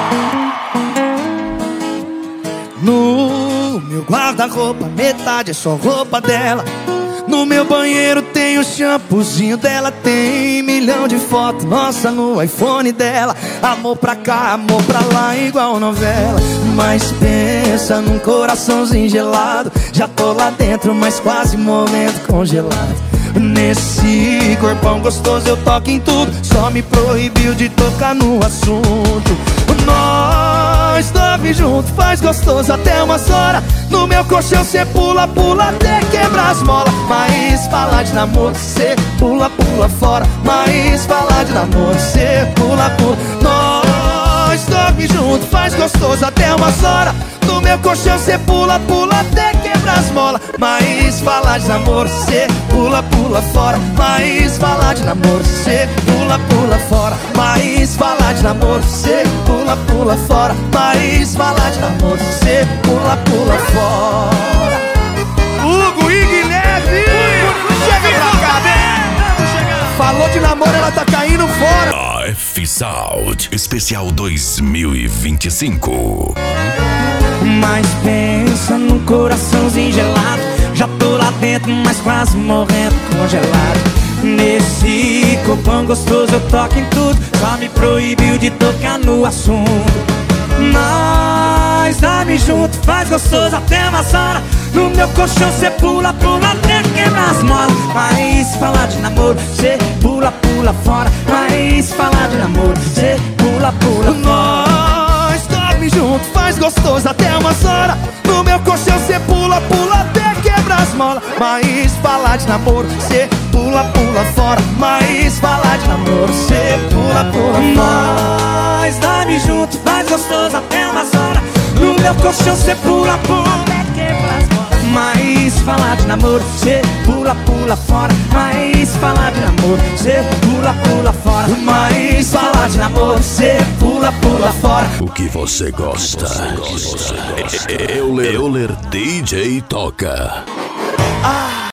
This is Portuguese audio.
No meu guarda-roupa, metade é só roupa dela. No meu banheiro tem o shampoozinho dela. Tem milhão de fotos, nossa, no iPhone dela. Amor pra cá, amor pra lá, igual novela. Mas pensa num coraçãozinho gelado. Já tô lá dentro, mas quase morrendo congelado. Nesse corpão gostoso eu toco em tudo. Só me proibiu de tocar no assunto. Nós dorme junto, faz gostoso até umas horas. No meu colchão cê pula, pula até quebrar as molas. Mas falar de namoro cê pula, pula fora. Mas falar de namoro cê pula, pula. Nós dorme junto, faz gostoso até umas horas. No meu colchão cê pula, pula até quebrar as molas. Mas falar de namoro cê pula, pula fora. Mas falar de namoro cê pula, pula fora. Mas falar de namoro cê pula, pula fora. Mas falar de namoro cê pula, pula fora. Hugo e Guilherme, chega pra cá, vem. Falou de namoro, ela tá caindo fora. F-Sound Especial 2025. Mas pensa num coraçãozinho gelado. Já tô lá dentro, mas quase morrendo congelado. Nesse corpão gostoso eu toco em tudo. Só me proibiu de tocar no assunto. Nós dorme junto, faz gostoso até umas horas. No meu colchão cê pula, pula até quebrar as molas. Mas falar de namoro cê pula, pula fora. Mas falar de namoro cê pula, pula fora. Nós dorme junto, faz gostoso até umas horas. No meu colchão cê pula, pula até quebrar as molas. Mas falar de namoro cê pula, pula fora. Mas falar de namoro cê pula, pula fora. Nós dorme junto, faz gostoso até umas horas. No meu colchão cê pula, pula até quebrar as molas. Mas falar de namoro cê pula, pula fora. Mas falar de namoro cê pula, pula fora. Mas falar de namoro cê pula, pula fora. O que você gosta? Euler DJ toca.